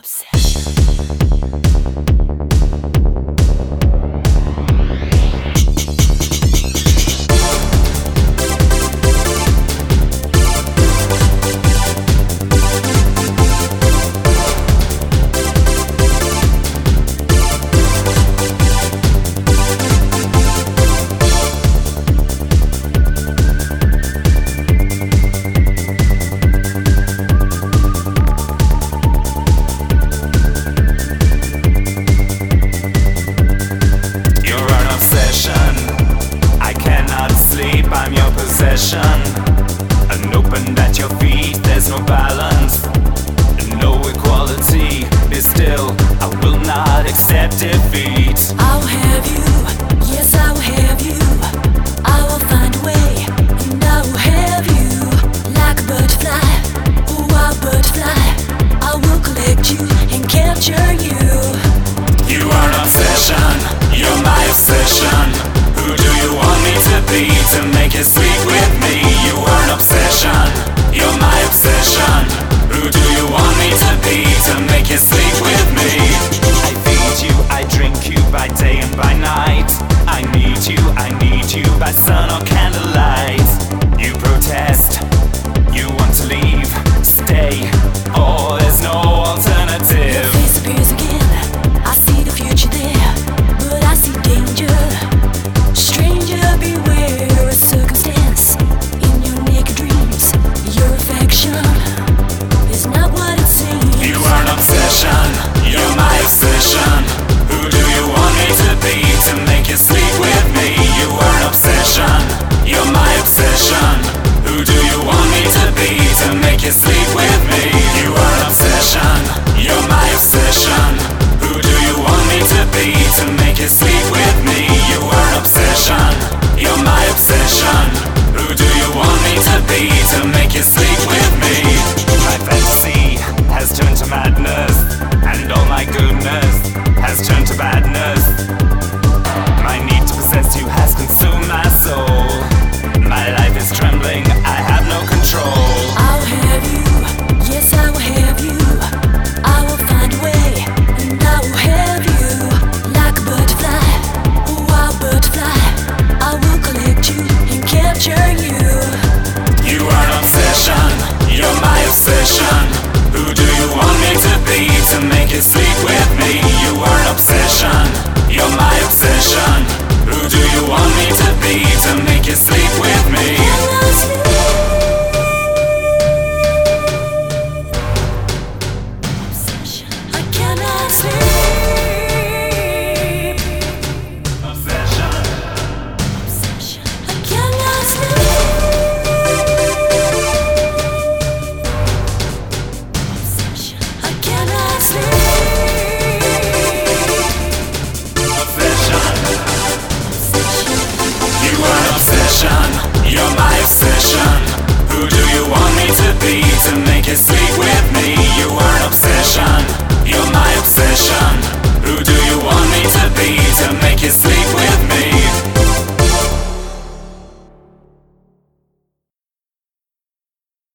I'm your possession. Unopened at your feet, there's no balance, no equality. Be still, I will not accept defeat. I'll have you, yes I will have you. I will find a way, and I will have you. Like a butterfly, oh a butterfly, I will collect you and capture you. You are an obsession, you're my obsession. Who do you want me to be to make you sleep with me? You are an obsession, you're my obsession. Who do you want me to be to make you sleep with me? I feed you, I drink you by day and by night. I need you by sun or candlelight. You protest, you want to leave, stay, or there's no alternative. Your face appears again, I see the future there, but I see danger. Stranger, beware a circumstance in your naked dreams. Your affection is not what it seems. You are an obsession, you're my obsession. Who do you want me to be to make you sleep with me? You are an obsession, you're my obsession. Who do you want me to be to make you sleep with me? You are an obsession, you're my obsession. Who do you want me to be to make you sleep with me? You are an obsession, you're my obsession. Who do you want me to be to make you sleep with me? My fantasy has turned to madness, and all my goodness has turned to badness. My need to possess you has consumed my soul. My life is trembling, I have no control. I'll have you, yes I will have you. I will find a way, and I will have you. Like a butterfly, oh a butterfly, I will collect you and capture you. You are an obsession, you're my obsession. Who do you want me to be to make you sleep with me? You are an obsession, you're my obsession. Who do you want me to be to make you sleep with me? I cannot sleep. Obsession. I cannot sleep. I cannot sleep. Obsession. You are an obsession, you're my obsession. Who do you want me to be to make you sleep